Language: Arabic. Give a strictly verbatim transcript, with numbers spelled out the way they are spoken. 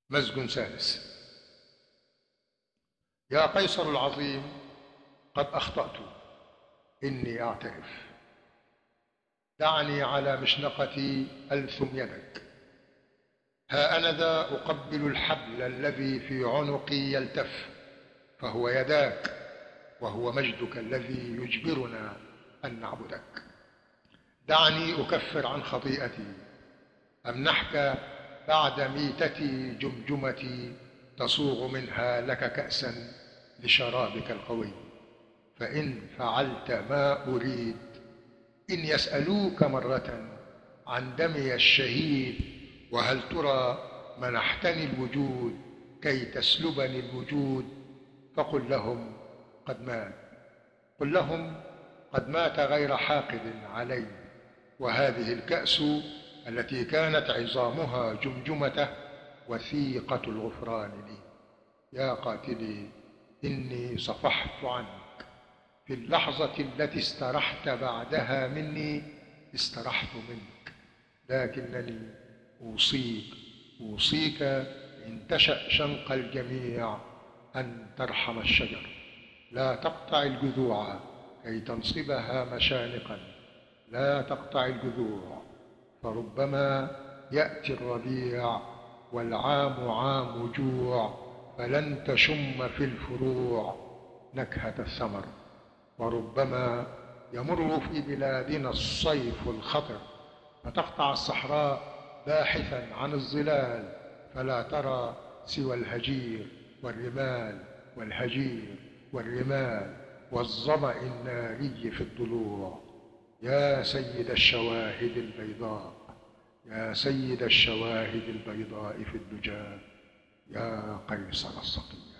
مزج ثالث. يا قيصر العظيم، قد أخطأت، إني أعترف. دعني على مشنقتي ألثم يدك. ها أنا ذا أقبل الحبل الذي في عنقي يلتف، فهو يداك وهو مجدك الذي يجبرنا أن نعبدك. دعني أكفر عن خطيئتي، أمنحك بعد ميتتي جمجمتي تصوغ منها لك كأسا لشرابك القوي. فإن فعلت ما أريد، إن يسألوك مرة عن دمي الشهيد، وهل ترى منحتني الوجود كي تسلبني الوجود، فقل لهم قد مات. قل لهم قد مات غير حاقد علي، وهذه الكأس التي كانت عظامها جمجمته وثيقة الغفران لي. يا قاتلي، إني صفحت عنك. في اللحظة التي استرحت بعدها مني استرحت منك، لكنني أوصيك أوصيك إن تشأ شنق الجميع أن ترحم الشجر. لا تقطع الجذوع كي تنصبها مشانقا، لا تقطع الجذوع، فربما يأتي الربيع والعام عام جوع، فلن تشم في الفروع نكهة الثمر. وربما يمر في بلادنا الصيف الخطر، فتقطع الصحراء باحثا عن الظلال، فلا ترى سوى الهجير والرمال والهجير والرمال والظمأ الناري في الضلوع. يا سيد الشواهد البيضاء، يا سيد الشواهد البيضاء في الدجى، يا قيصر السقيم.